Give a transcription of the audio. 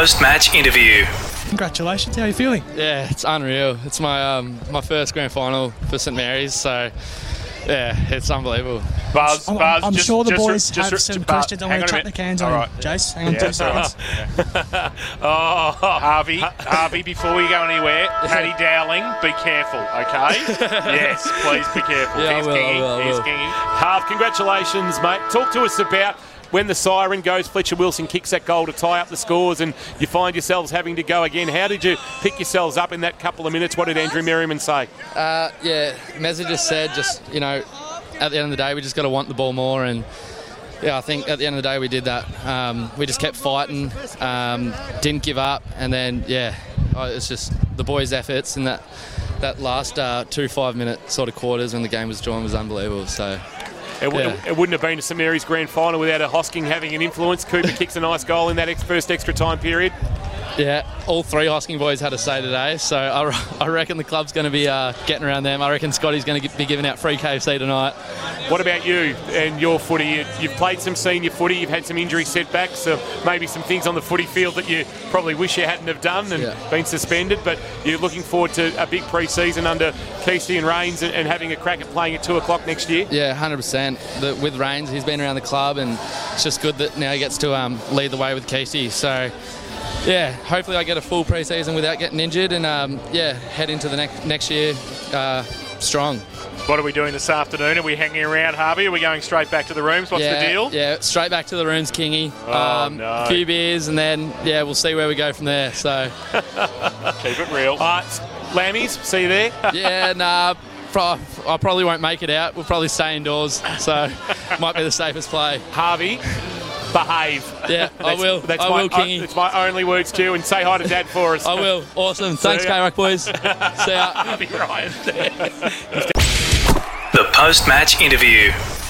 post-match interview. Congratulations, how are you feeling? Yeah, it's unreal. It's my first grand final for St Mary's, so yeah, it's unbelievable. Buzz, I'm just, sure the just, boys just, have some questions. I'm going to chuck the cans on Jace. Hang on 2 seconds. Harvey, before we go anywhere, Paddy Dowling, be careful, okay? Yes, please be careful. Yeah, I will. Here's Kingy. Harv, congratulations, mate. Talk to us about when the siren goes, Fletcher Wilson kicks that goal to tie up the scores and you find yourselves having to go again. How did you pick yourselves up in that couple of minutes? What did Andrew Merriman say? Yeah, Mezza just said, at the end of the day, we just got to want the ball more, and yeah, I think at the end of the day we did that. We just kept fighting, didn't give up, and then it's just the boys' efforts in that last 2 5-minute sort of quarters when the game was drawn was unbelievable. So. It wouldn't have been a St Mary's grand final without a Hosking having an influence. Cooper kicks a nice goal in that first extra time period. Yeah, all 3 Hosking boys had a say today, so I reckon the club's going to be getting around them. I reckon Scotty's going to be giving out free KFC tonight. What about you and your footy? You've played some senior footy, you've had some injury setbacks, maybe some things on the footy field that you probably wish you hadn't have done and been suspended, but you're looking forward to a big pre-season under Keesey and Rains and having a crack at playing at 2 o'clock next year? Yeah, 100%. With Rains, he's been around the club, and it's just good that now he gets to lead the way with Keesey. So, yeah, hopefully I get a full pre-season without getting injured and, head into the next year strong. What are we doing this afternoon? Are we hanging around, Harvey? Are we going straight back to the rooms? What's the deal? Yeah, straight back to the rooms, Kingy. No. A few beers, and then, we'll see where we go from there. So keep it real. Lammies, see you there? Yeah, nah. I probably won't make it out. We'll probably stay indoors, so might be the safest play. Harvey, behave. Yeah, I will, Kingy. It's my only words to you, and say hi to Dad for us. I will. Awesome. Thanks, K-Rock boys. See ya. Harvey Ryan there. The post-match interview.